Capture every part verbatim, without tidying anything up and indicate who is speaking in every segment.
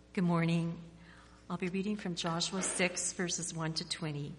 Speaker 1: Good morning. I'll be reading from Joshua six, verses one to twenty.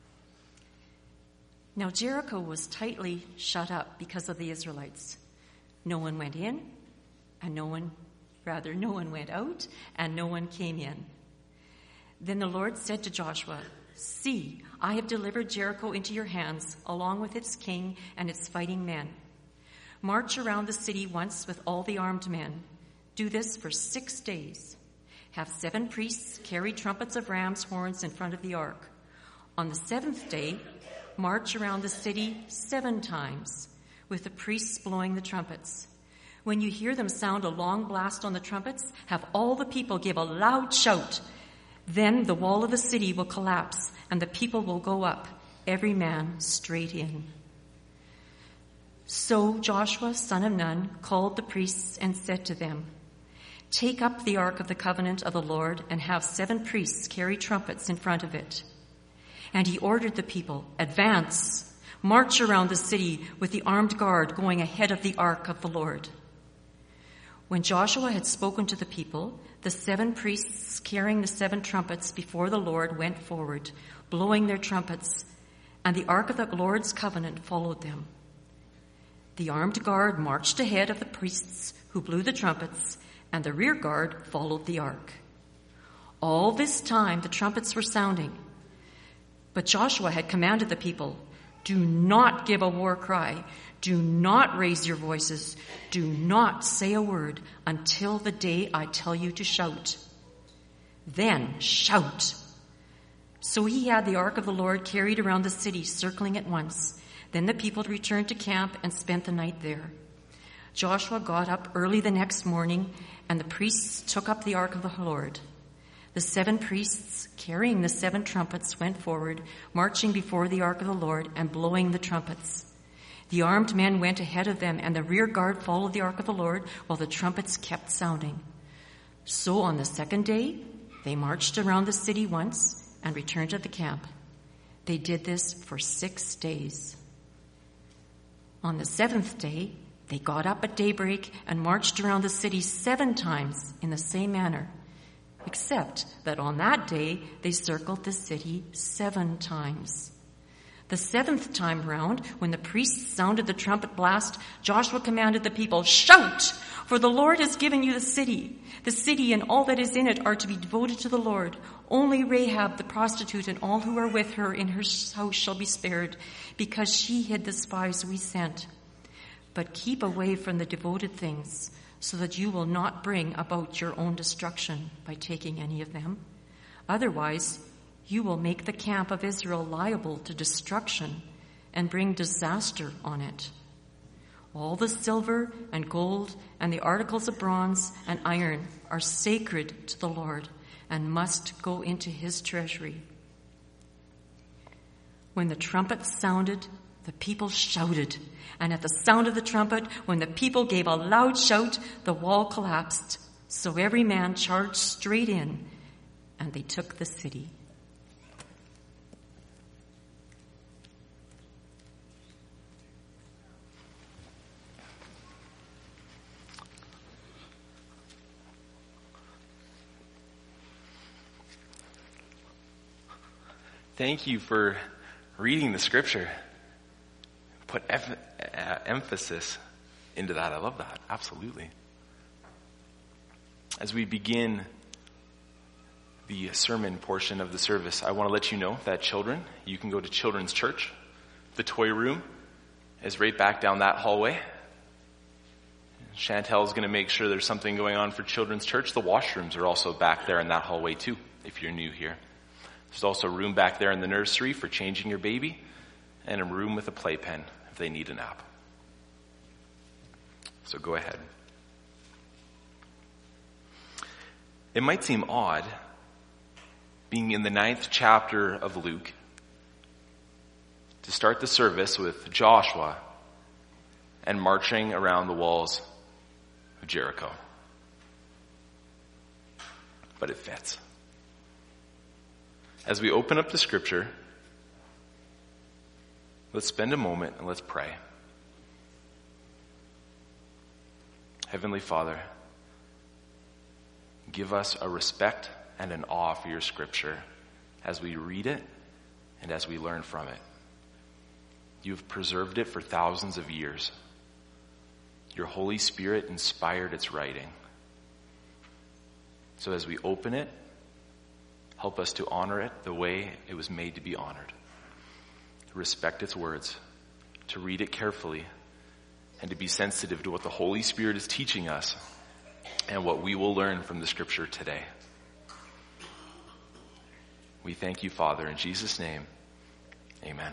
Speaker 1: Now Jericho was tightly shut up because of the Israelites. No one went in, and no one, rather, no one went out, and no one came in. Then the Lord said to Joshua, "See, I have delivered Jericho into your hands, along with its king and its fighting men. March around the city once with all the armed men. Do this for six days. Have seven priests carry trumpets of ram's horns in front of the ark. On the seventh day, march around the city seven times, with the priests blowing the trumpets. When you hear them sound a long blast on the trumpets, have all the people give a loud shout. Then the wall of the city will collapse, and the people will go up, every man straight in." So Joshua, son of Nun, called the priests and said to them, "Take up the ark of the covenant of the Lord and have seven priests carry trumpets in front of it." And he ordered the people, "Advance, march around the city with the armed guard going ahead of the ark of the Lord." When Joshua had spoken to the people, the seven priests carrying the seven trumpets before the Lord went forward, blowing their trumpets, and the ark of the Lord's covenant followed them. The armed guard marched ahead of the priests who blew the trumpets, and the rear guard followed the ark. All this time the trumpets were sounding. But Joshua had commanded the people, "Do not give a war cry. Do not raise your voices. Do not say a word until the day I tell you to shout. Then shout." So he had the ark of the Lord carried around the city, circling it once. Then the people returned to camp and spent the night there. Joshua got up early the next morning, and the priests took up the ark of the Lord. The seven priests, carrying the seven trumpets, went forward, marching before the ark of the Lord and blowing the trumpets. The armed men went ahead of them, and the rear guard followed the ark of the Lord while the trumpets kept sounding. So on the second day, they marched around the city once and returned to the camp. They did this for six days. On the seventh day, they got up at daybreak and marched around the city seven times in the same manner, except that on that day they circled the city seven times. The seventh time round, when the priests sounded the trumpet blast, Joshua commanded the people, "Shout, for the Lord has given you the city. The city and all that is in it are to be devoted to the Lord. Only Rahab the prostitute and all who are with her in her house shall be spared, because she hid the spies we sent. But keep away from the devoted things, so that you will not bring about your own destruction by taking any of them. Otherwise, you will make the camp of Israel liable to destruction and bring disaster on it. All the silver and gold and the articles of bronze and iron are sacred to the Lord and must go into his treasury." When the trumpet sounded, the people shouted, and at the sound of the trumpet, when the people gave a loud shout, the wall collapsed. So every man charged straight in, and they took the city.
Speaker 2: Thank you for reading the scripture. Put eff- uh, emphasis into that. I love that. Absolutely. As we begin the sermon portion of the service, I want to let you know that children, you can go to Children's Church. The toy room is right back down that hallway. Chantel's going to make sure there's something going on for Children's Church. The washrooms are also back there in that hallway too, if you're new here. There's also a room back there in the nursery for changing your baby, and a room with a playpen if they need a nap. So go ahead. It might seem odd, being in the ninth chapter of Luke, to start the service with Joshua and marching around the walls of Jericho. But it fits. As we open up the scripture, let's spend a moment and let's pray. Heavenly Father, give us a respect and an awe for your scripture as we read it and as we learn from it. You've preserved it for thousands of years. Your Holy Spirit inspired its writing. So as we open it, help us to honor it the way it was made to be honored. To respect its words, to read it carefully, and to be sensitive to what the Holy Spirit is teaching us and what we will learn from the scripture today. We thank you, Father, in Jesus' name. Amen.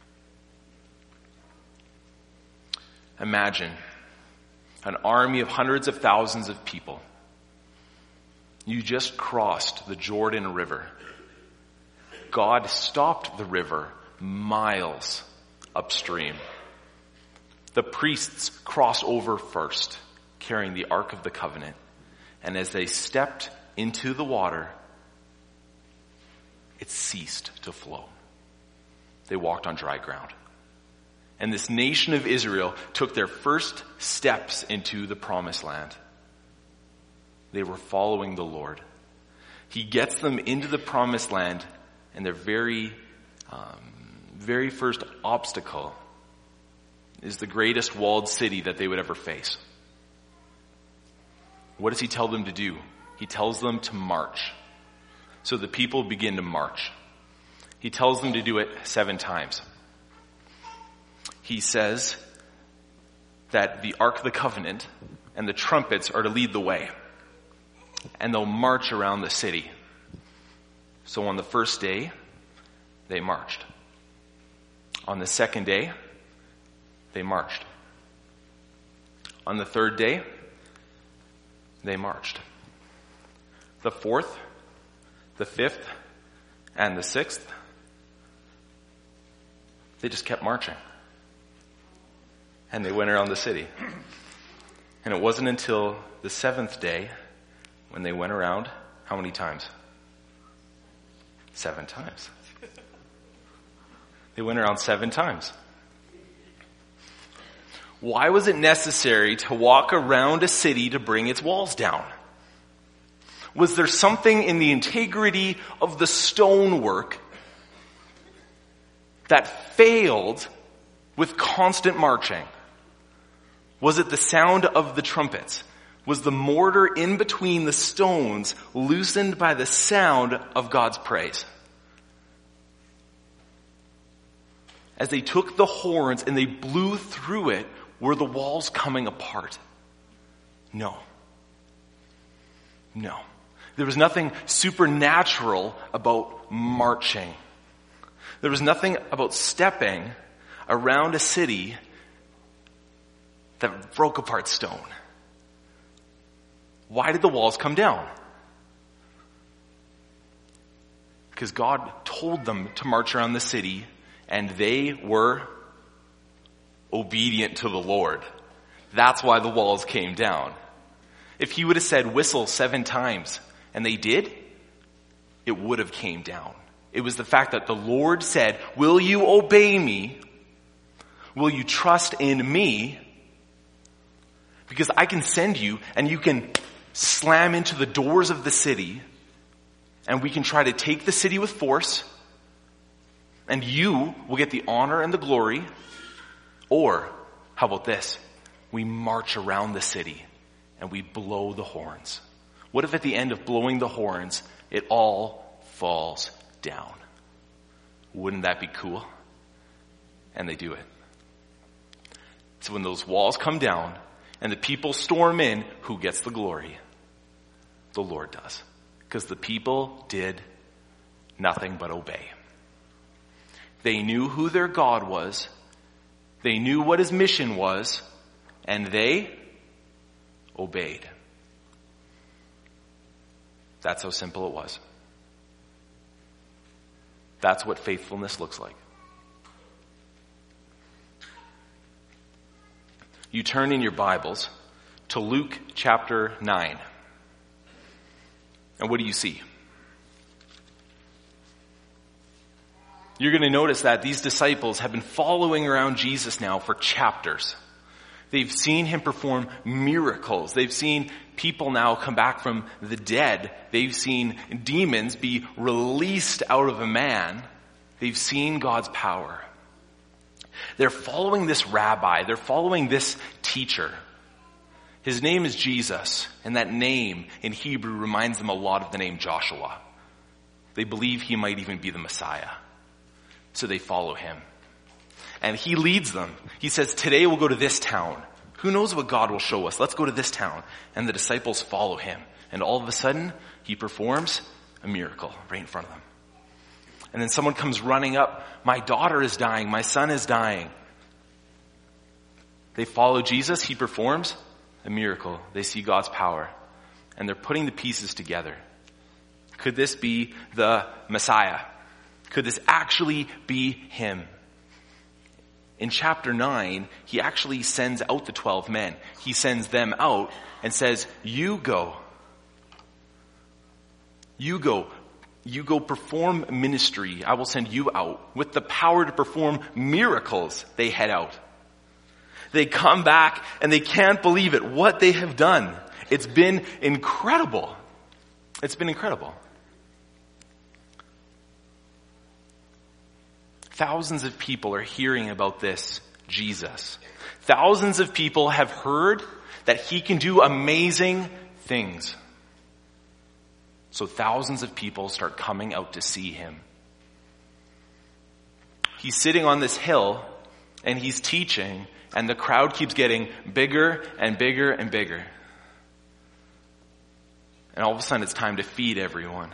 Speaker 2: Imagine an army of hundreds of thousands of people. You just crossed the Jordan River. God stopped the river miles upstream. The priests crossed over first, carrying the Ark of the Covenant. And as they stepped into the water, it ceased to flow. They walked on dry ground. And this nation of Israel took their first steps into the promised land. They were following the Lord. He gets them into the promised land, and their very, um, very first obstacle is the greatest walled city that they would ever face. What does he tell them to do? He tells them to march. So the people begin to march. He tells them to do it seven times. He says that the Ark of the Covenant and the trumpets are to lead the way. And they'll march around the city. So on the first day, they marched. On the second day, they marched. On the third day, they marched. The fourth, the fifth, and the sixth, they just kept marching. And they went around the city. And it wasn't until the seventh day when they went around, how many times? Seven times. They went around seven times. Why was it necessary to walk around a city to bring its walls down? Was there something in the integrity of the stonework that failed with constant marching? Was it the sound of the trumpets? Was the mortar in between the stones loosened by the sound of God's praise? As they took the horns and they blew through it, were the walls coming apart? No. No. There was nothing supernatural about marching. There was nothing about stepping around a city that broke apart stone. Why did the walls come down? Because God told them to march around the city, and they were obedient to the Lord. That's why the walls came down. If he would have said whistle seven times, and they did, it would have came down. It was the fact that the Lord said, will you obey me? Will you trust in me? Because I can send you and you can slam into the doors of the city and we can try to take the city with force and you will get the honor and the glory. Or, how about this? We march around the city and we blow the horns. What if at the end of blowing the horns, it all falls down? Wouldn't that be cool? And they do it. So when those walls come down and the people storm in, who gets the glory? The Lord does. Because the people did nothing but obey. They knew who their God was. They knew what his mission was. And they obeyed. That's how simple it was. That's what faithfulness looks like. You turn in your Bibles to Luke chapter nine. And what do you see? You're going to notice that these disciples have been following around Jesus now for chapters. They've seen him perform miracles. They've seen people now come back from the dead. They've seen demons be released out of a man. They've seen God's power. They're following this rabbi. They're following this teacher. His name is Jesus, and that name in Hebrew reminds them a lot of the name Joshua. They believe he might even be the Messiah. So they follow him. And he leads them. He says, today we'll go to this town. Who knows what God will show us? Let's go to this town. And the disciples follow him. And all of a sudden, he performs a miracle right in front of them. And then someone comes running up. My daughter is dying. My son is dying. They follow Jesus. He performs a miracle. They see God's power. And they're putting the pieces together. Could this be the Messiah? Could this actually be him? In chapter nine, he actually sends out the twelve men. He sends them out and says, you go. You go. You go perform ministry. I will send you out. With the power to perform miracles, they head out. They come back and they can't believe it, what they have done. It's been incredible. It's been incredible. Thousands of people are hearing about this Jesus. Thousands of people have heard that he can do amazing things. So thousands of people start coming out to see him. He's sitting on this hill and he's teaching, and the crowd keeps getting bigger and bigger and bigger. And all of a sudden it's time to feed everyone.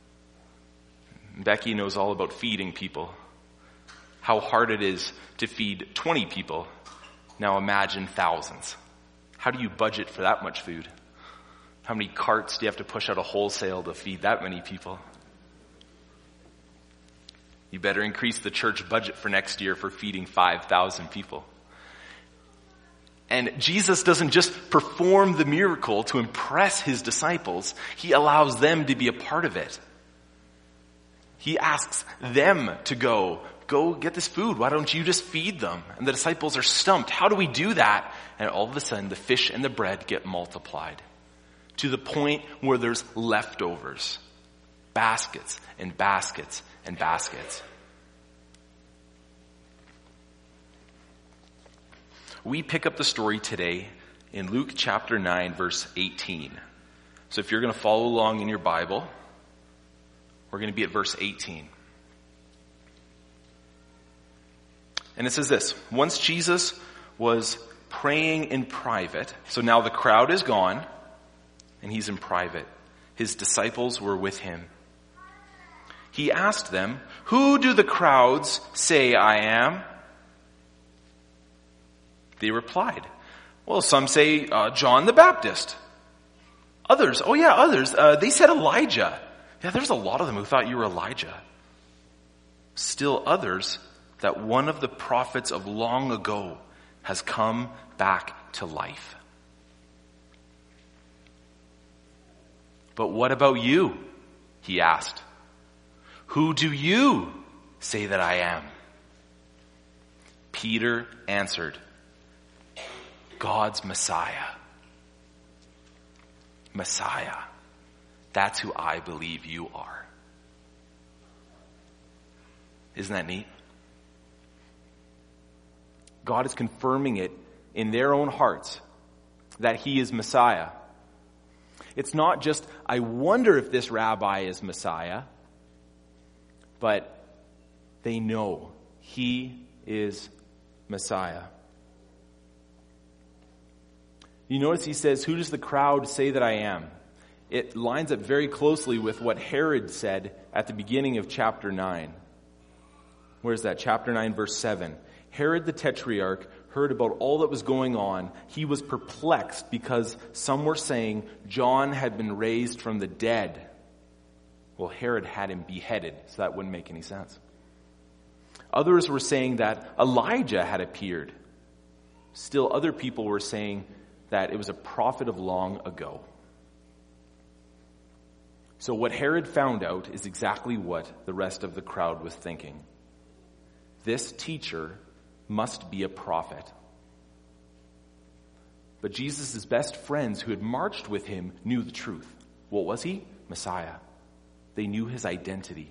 Speaker 2: Becky knows all about feeding people. How hard it is to feed twenty people. Now imagine thousands. How do you budget for that much food? How many carts do you have to push out of wholesale to feed that many people? You better increase the church budget for next year for feeding five thousand people. And Jesus doesn't just perform the miracle to impress his disciples. He allows them to be a part of it. He asks them to go. Go get this food. Why don't you just feed them? And the disciples are stumped. How do we do that? And all of a sudden, the fish and the bread get multiplied to the point where there's leftovers. Baskets and baskets and baskets. We pick up the story today in Luke chapter nine, verse eighteen. So if you're going to follow along in your Bible, we're going to be at verse eighteen. And it says this: once Jesus was praying in private, so now the crowd is gone, and he's in private. His disciples were with him. He asked them, who do the crowds say I am? They replied, well, some say uh, John the Baptist. Others, oh yeah, others, uh, they said Elijah. Yeah, there's a lot of them who thought you were Elijah. Still others, that one of the prophets of long ago has come back to life. But what about you? He asked. Who do you say that I am? Peter answered, God's Messiah. Messiah. That's who I believe you are. Isn't that neat? God is confirming it in their own hearts that he is Messiah. It's not just, I wonder if this rabbi is Messiah, but they know he is Messiah. You notice he says, who does the crowd say that I am? It lines up very closely with what Herod said at the beginning of chapter nine. Where's that? Chapter nine, verse seven. Herod the Tetrarch heard about all that was going on. He was perplexed because some were saying John had been raised from the dead. Well, Herod had him beheaded, so that wouldn't make any sense. Others were saying that Elijah had appeared. Still other people were saying that it was a prophet of long ago. So what Herod found out is exactly what the rest of the crowd was thinking. This teacher must be a prophet. But Jesus' best friends who had marched with him knew the truth. What was he? Messiah. They knew his identity.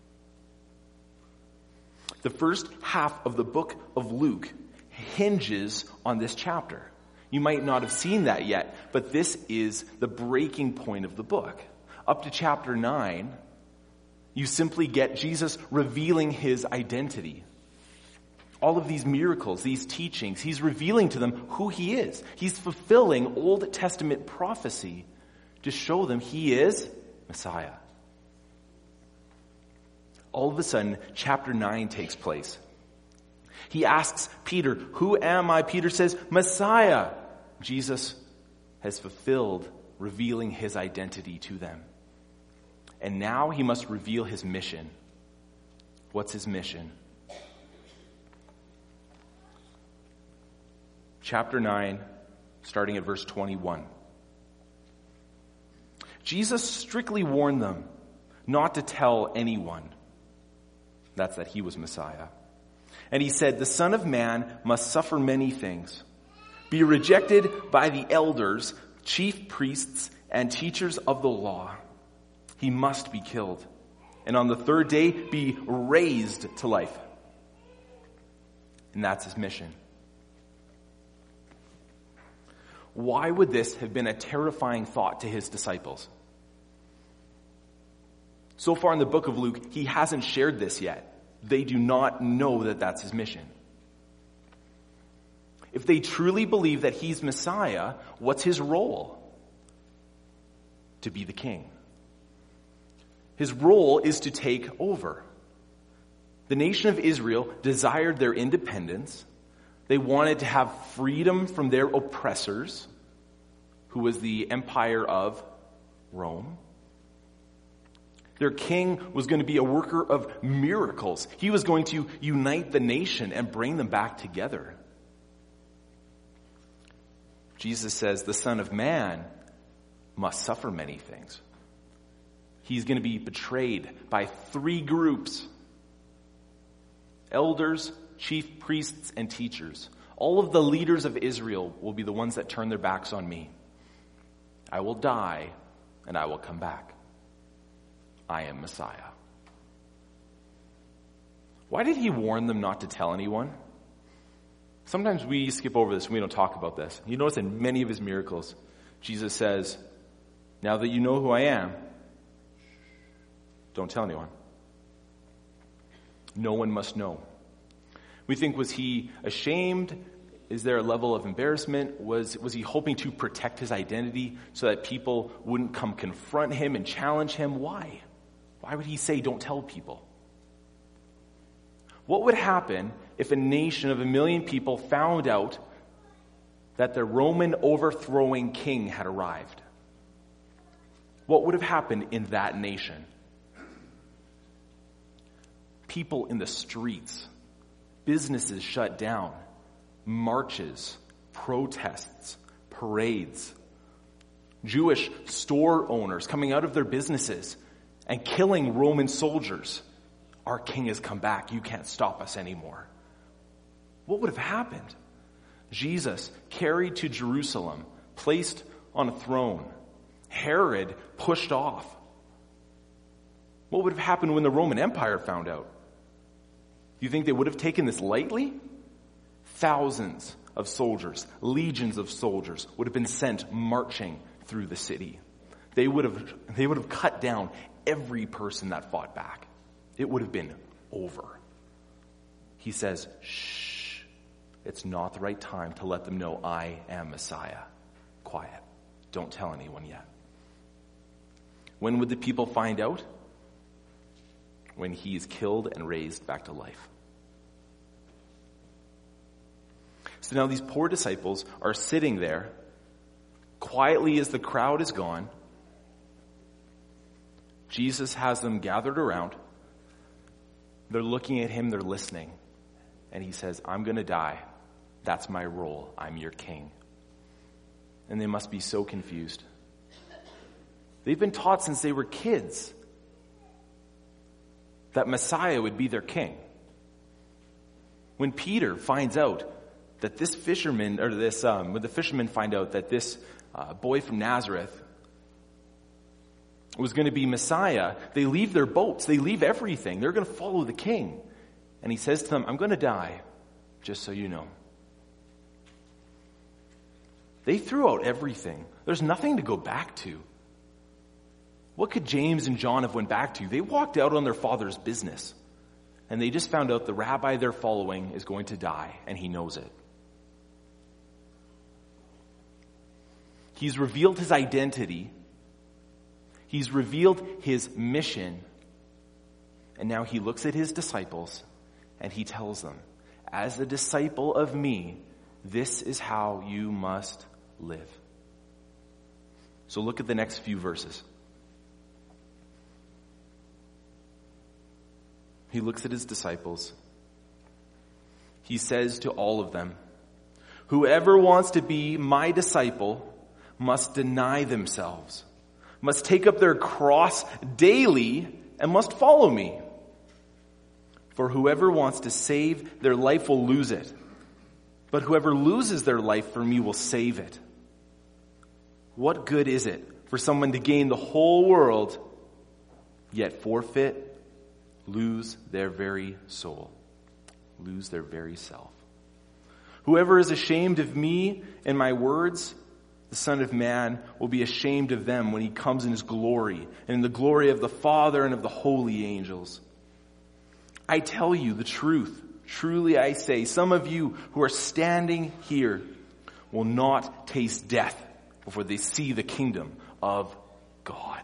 Speaker 2: The first half of the book of Luke hinges on this chapter. You might not have seen that yet, but this is the breaking point of the book. Up to chapter nine, you simply get Jesus revealing his identity. All of these miracles, these teachings, he's revealing to them who he is. He's fulfilling Old Testament prophecy to show them he is Messiah. All of a sudden, chapter nine takes place. He asks Peter, "Who am I?" Peter says, "Messiah." Jesus has fulfilled revealing his identity to them. And now he must reveal his mission. What's his mission? Chapter nine, starting at verse twenty-one. Jesus strictly warned them not to tell anyone. That's that he was Messiah. And he said, "The Son of Man must suffer many things, be rejected by the elders, chief priests, and teachers of the law. He must be killed, and on the third day be raised to life." And that's his mission. Why would this have been a terrifying thought to his disciples? So far in the book of Luke, he hasn't shared this yet. They do not know that that's his mission. If they truly believe that he's Messiah, what's his role? To be the king. His role is to take over. The nation of Israel desired their independence. They wanted to have freedom from their oppressors, who was the empire of Rome. Their king was going to be a worker of miracles. He was going to unite the nation and bring them back together. Jesus says the Son of Man must suffer many things. He's going to be betrayed by three groups: elders, chief priests, and teachers. All of the leaders of Israel will be the ones that turn their backs on me. I will die, and I will come back. I am Messiah. Why did he warn them not to tell anyone? Sometimes we skip over this and we don't talk about this. You notice in many of his miracles, Jesus says, "Now that you know who I am, don't tell anyone." No one must know. We think, was he ashamed? Is there a level of embarrassment? Was, was he hoping to protect his identity so that people wouldn't come confront him and challenge him? Why? Why would he say, "Don't tell people"? What would happen if a nation of a million people found out that the Roman overthrowing king had arrived? What would have happened in that nation? People in the streets, businesses shut down, marches, protests, parades, Jewish store owners coming out of their businesses and killing Roman soldiers. Our king has come back. You can't stop us anymore. What would have happened? Jesus carried to Jerusalem, placed on a throne. Herod pushed off. What would have happened when the Roman Empire found out? Do you think they would have taken this lightly? Thousands of soldiers, legions of soldiers would have been sent marching through the city. They would have, they would have cut down every person that fought back. It would have been over. He says, "Shh, it's not the right time to let them know I am Messiah. Quiet. Don't tell anyone yet." When would the people find out? When he is killed and raised back to life. So now these poor disciples are sitting there quietly as the crowd is gone. Jesus has them gathered around. They're looking at him, they're listening. And he says, "I'm going to die. That's my role. I'm your king." And they must be so confused. They've been taught since they were kids that Messiah would be their king. When Peter finds out that this fisherman, or this, um, when the fishermen find out that this uh, boy from Nazareth was going to be Messiah, they leave their boats, they leave everything. They're going to follow the king. And he says to them, I'm going to die, just so you know. They threw out everything. There's nothing to go back to. What could James and John have went back to? They walked out on their father's business. And they just found out the rabbi they're following is going to die, and he knows it. He's revealed his identity. He's revealed his mission. And now he looks at his disciples and he tells them, as a disciple of me, this is how you must live. So look at the next few verses. He looks at his disciples. He says to all of them, whoever wants to be my disciple must deny themselves, must take up their cross daily, and must follow me. For whoever wants to save their life will lose it, but whoever loses their life for me will save it. What good is it for someone to gain the whole world, yet forfeit, lose their very soul, lose their very self? Whoever is ashamed of me and my words, the Son of Man will be ashamed of them when he comes in his glory, and in the glory of the Father and of the holy angels. I tell you the truth. Truly I say, some of you who are standing here will not taste death before they see the kingdom of God.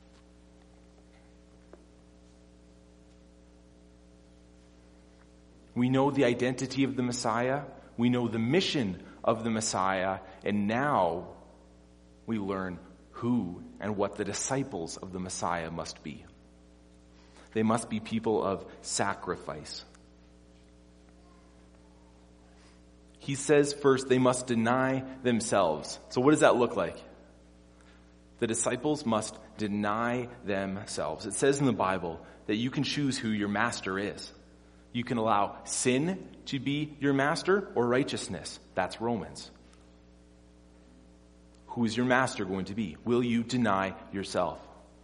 Speaker 2: We know the identity of the Messiah. We know the mission of the Messiah. And now we learn who and what the disciples of the Messiah must be. They must be people of sacrifice. He says first they must deny themselves. So what does that look like? The disciples must deny themselves. It says in the Bible that you can choose who your master is. You can allow sin to be your master or righteousness. That's Romans. Who is your master going to be? Will you deny yourself?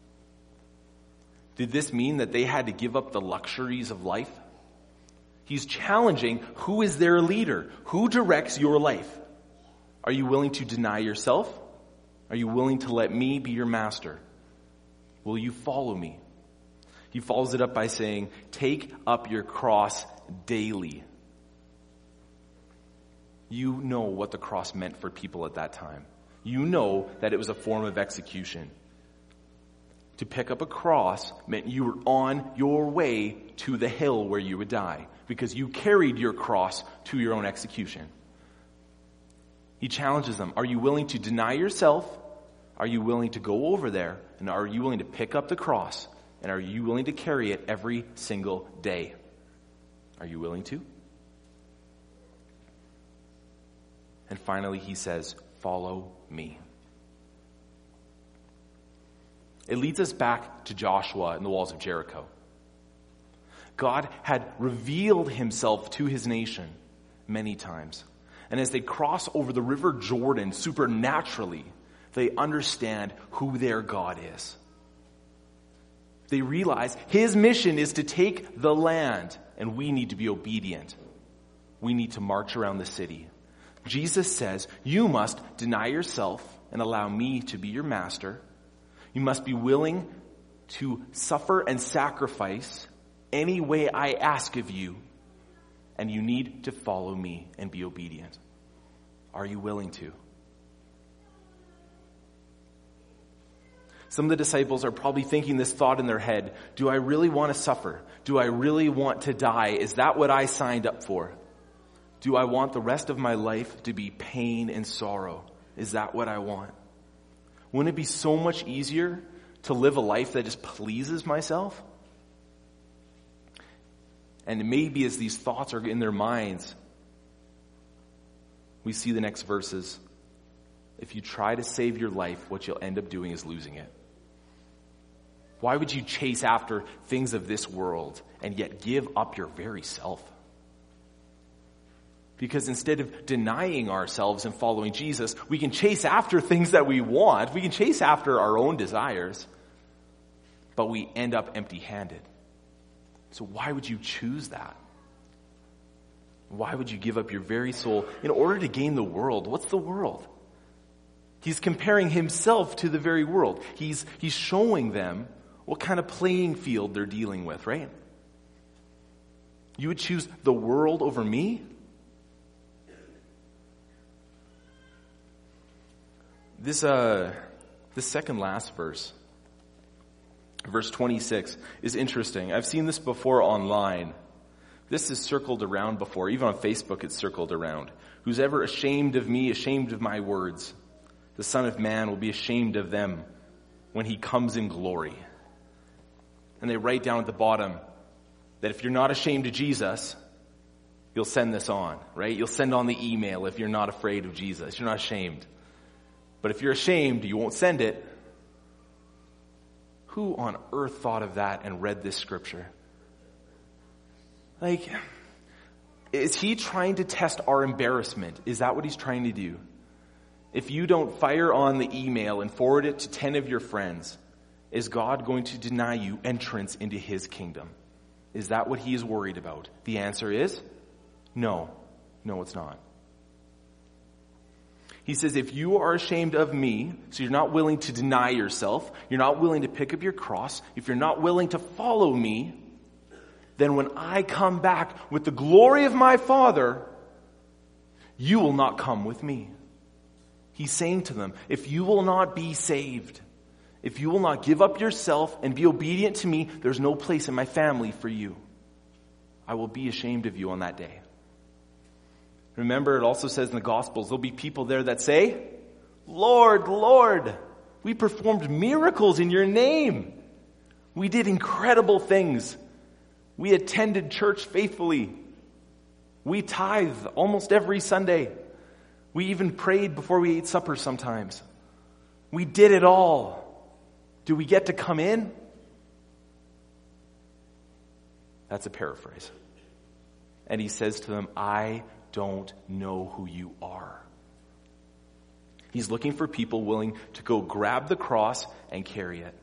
Speaker 2: Did this mean that they had to give up the luxuries of life? He's challenging who is their leader? Who directs your life? Are you willing to deny yourself? Are you willing to let me be your master? Will you follow me? He follows it up by saying, take up your cross daily. You know what the cross meant for people at that time. You know that it was a form of execution. To pick up a cross meant you were on your way to the hill where you would die, because you carried your cross to your own execution. He challenges them. Are you willing to deny yourself? Are you willing to go over there? And are you willing to pick up the cross? And are you willing to carry it every single day? Are you willing to? And finally, he says, follow me. It leads us back to Joshua and the walls of Jericho. God had revealed himself to his nation many times. And as they cross over the river Jordan supernaturally, they understand who their God is. They realize his mission is to take the land, and we need to be obedient. We need to march around the city. Jesus says, you must deny yourself and allow me to be your master. You must be willing to suffer and sacrifice any way I ask of you, and you need to follow me and be obedient. Are you willing to? Some of the disciples are probably thinking this thought in their head, do I really want to suffer? Do I really want to die? Is that what I signed up for? Do I want the rest of my life to be pain and sorrow? Is that what I want? Wouldn't it be so much easier to live a life that just pleases myself? And maybe as these thoughts are in their minds, we see the next verses. If you try to save your life, what you'll end up doing is losing it. Why would you chase after things of this world and yet give up your very self? Because instead of denying ourselves and following Jesus, we can chase after things that we want. We can chase after our own desires. But we end up empty-handed. So why would you choose that? Why would you give up your very soul in order to gain the world? What's the world? He's comparing himself to the very world. He's, he's showing them what kind of playing field they're dealing with, right? You would choose the world over me? This, uh, this second last verse, verse twenty-six, is interesting. I've seen this before online. This is circled around before. Even on Facebook it's circled around. Who's ever ashamed of me, ashamed of my words, the Son of Man will be ashamed of them when he comes in glory. And they write down at the bottom that if you're not ashamed of Jesus, you'll send this on, right? You'll send on the email if you're not afraid of Jesus. You're not ashamed. But if you're ashamed, you won't send it. Who on earth thought of that and read this scripture? Like, is he trying to test our embarrassment? Is that what he's trying to do? If you don't fire on the email and forward it to ten of your friends, is God going to deny you entrance into his kingdom? Is that what he is worried about? The answer is no. No, it's not. He says, if you are ashamed of me, so you're not willing to deny yourself, you're not willing to pick up your cross, if you're not willing to follow me, then when I come back with the glory of my Father, you will not come with me. He's saying to them, if you will not be saved, if you will not give up yourself and be obedient to me, there's no place in my family for you. I will be ashamed of you on that day. Remember, it also says in the Gospels, there'll be people there that say, Lord, Lord, we performed miracles in your name. We did incredible things. We attended church faithfully. We tithed almost every Sunday. We even prayed before we ate supper sometimes. We did it all. Do we get to come in? That's a paraphrase. And he says to them, I don't know who you are. He's looking for people willing to go grab the cross and carry it.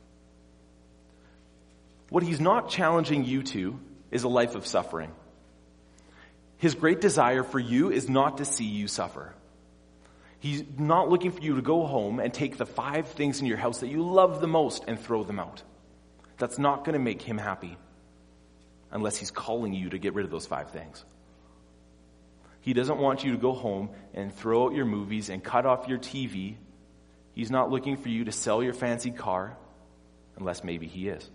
Speaker 2: What he's not challenging you to is a life of suffering. His great desire for you is not to see you suffer. He's not looking for you to go home and take the five things in your house that you love the most and throw them out. That's not going to make him happy unless he's calling you to get rid of those five things. He doesn't want you to go home and throw out your movies and cut off your T V. He's not looking for you to sell your fancy car, unless maybe he is.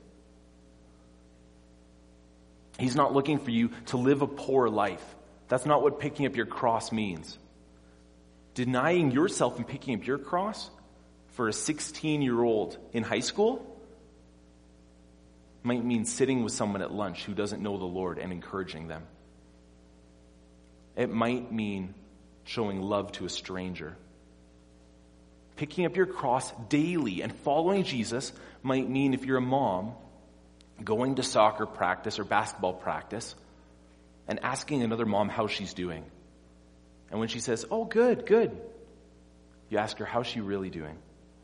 Speaker 2: He's not looking for you to live a poor life. That's not what picking up your cross means. Denying yourself and picking up your cross for a sixteen-year-old in high school might mean sitting with someone at lunch who doesn't know the Lord and encouraging them. It might mean showing love to a stranger. Picking up your cross daily and following Jesus might mean, if you're a mom, going to soccer practice or basketball practice and asking another mom how she's doing. And when she says, oh, good, good, you ask her, how's she really doing?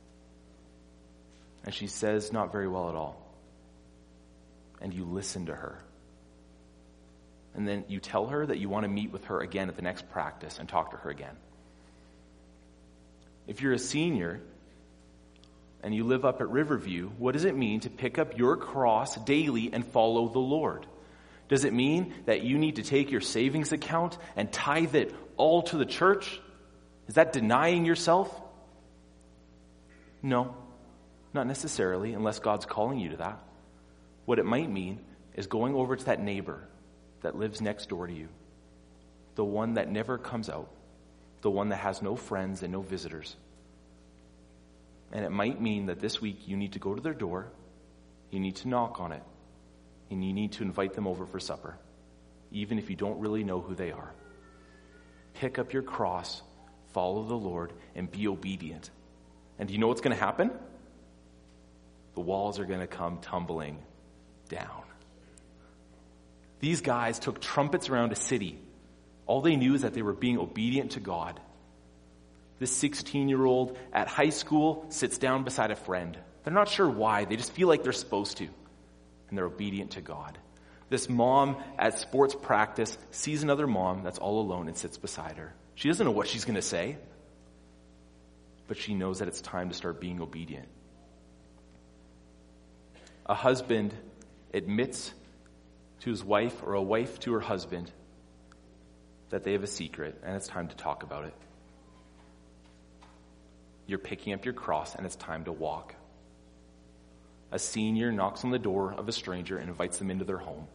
Speaker 2: And she says, not very well at all. And you listen to her. And then you tell her that you want to meet with her again at the next practice and talk to her again. If you're a senior and you live up at Riverview, what does it mean to pick up your cross daily and follow the Lord? Does it mean that you need to take your savings account and tithe it all to the church? Is that denying yourself? No, not necessarily, unless God's calling you to that. What it might mean is going over to that neighbor that lives next door to you, the one that never comes out, the one that has no friends and no visitors. And it might mean that this week you need to go to their door, you need to knock on it, and you need to invite them over for supper, even if you don't really know who they are. Pick up your cross, follow the Lord, and be obedient. And do you know what's going to happen? The walls are going to come tumbling down. These guys took trumpets around a city All they knew is that they were being obedient to God. This sixteen-year-old at high school sits down beside a friend. They're not sure why. They just feel like they're supposed to. And they're obedient to God. This mom at sports practice sees another mom that's all alone and sits beside her. She doesn't know what she's going to say, but she knows that it's time to start being obedient. A husband admits to his wife, or a wife to her husband, that they have a secret, and it's time to talk about it. You're picking up your cross, and it's time to walk. A senior knocks on the door of a stranger and invites them into their home.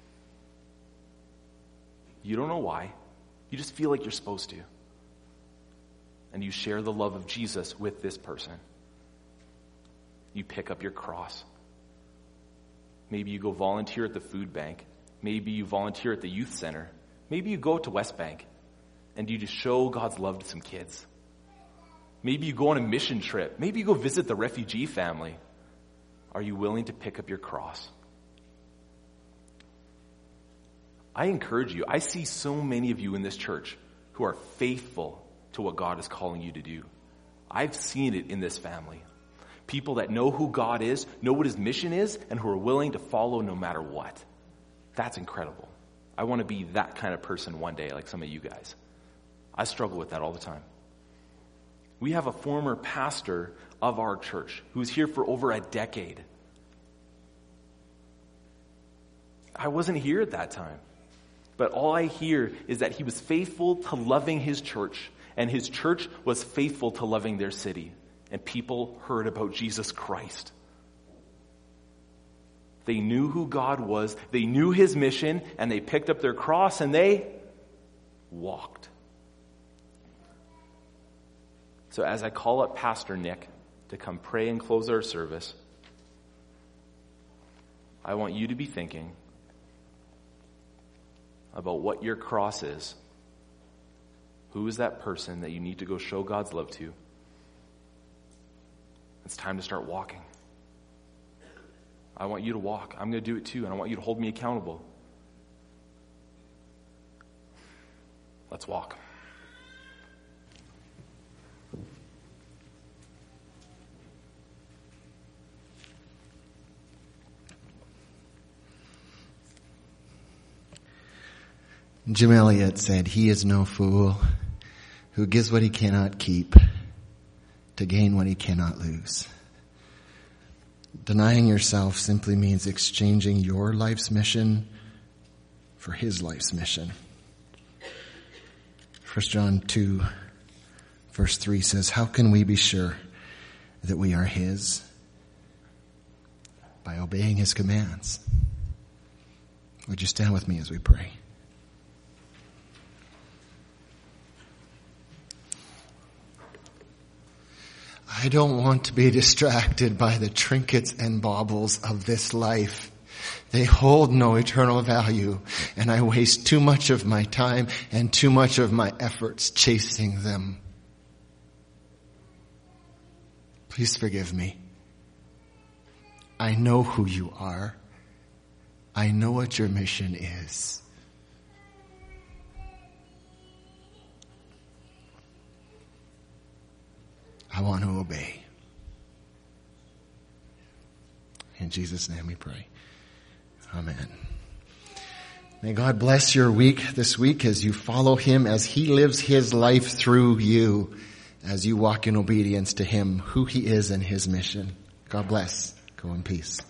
Speaker 2: You don't know why. You just feel like you're supposed to. And you share the love of Jesus with this person. You pick up your cross. Maybe you go volunteer at the food bank. Maybe you volunteer at the youth center. Maybe you go to West Bank and you just show God's love to some kids. Maybe you go on a mission trip. Maybe you go visit the refugee family. Are you willing to pick up your cross? I encourage you. I see so many of you in this church who are faithful to what God is calling you to do. I've seen it in this family. People that know who God is, know what his mission is, and who are willing to follow no matter what. That's incredible. I want to be that kind of person one day, like some of you guys. I struggle with that all the time. We have a former pastor of our church who's here for over a decade. I wasn't here at that time. But all I hear is that he was faithful to loving his church, and his church was faithful to loving their city. And people heard about Jesus Christ. They knew who God was, they knew his mission, and they picked up their cross and they walked. So as I call up Pastor Nick to come pray and close our service, I want you to be thinking about what your cross is. Who is that person that you need to go show God's love to? It's time to start walking. I want you to walk. I'm going to do it too, and I want you to hold me accountable. Let's walk.
Speaker 3: Jim Elliot said, "He is no fool who gives what he cannot keep to gain what he cannot lose." Denying yourself simply means exchanging your life's mission for his life's mission. First John two, verse three says, "How can we be sure that we are his? By obeying his commands." Would you stand with me as we pray? I don't want to be distracted by the trinkets and baubles of this life. They hold no eternal value, and I waste too much of my time and too much of my efforts chasing them. Please forgive me. I know who you are. I know what your mission is. I want to obey. In Jesus' name we pray. Amen. May God bless your week this week as you follow him, as he lives his life through you, as you walk in obedience to him, who he is and his mission. God bless. Go in peace.